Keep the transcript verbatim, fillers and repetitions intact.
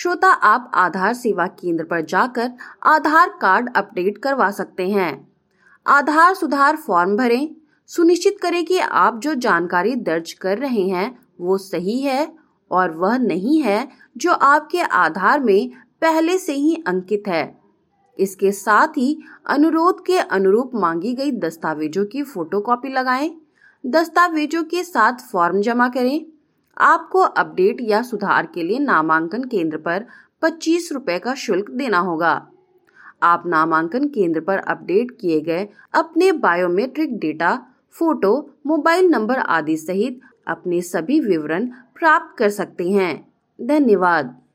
श्रोता, आप आधार सेवा केंद्र पर जाकर आधार कार्ड अपडेट करवा सकते हैं। आधार सुधार फॉर्म भरें। सुनिश्चित करें कि आप जो जानकारी दर्ज कर रहे हैं वो सही है और वह नहीं है जो आपके आधार में पहले से ही अंकित है। इसके साथ ही अनुरोध के अनुरूप मांगी गई दस्तावेजों की फोटोकॉपी लगाएं। दस्तावेजों के साथ फॉर्म जमा करें। आपको अपडेट या सुधार के लिए नामांकन केंद्र पर पच्चीस रुपए का शुल्क देना होगा। आप नामांकन केंद्र पर अपडेट किए गए अपने biometric data, photo, mobile number आदि सहित अपने सभी विवरण प्राप्त कर सकते हैं। धन्यवाद।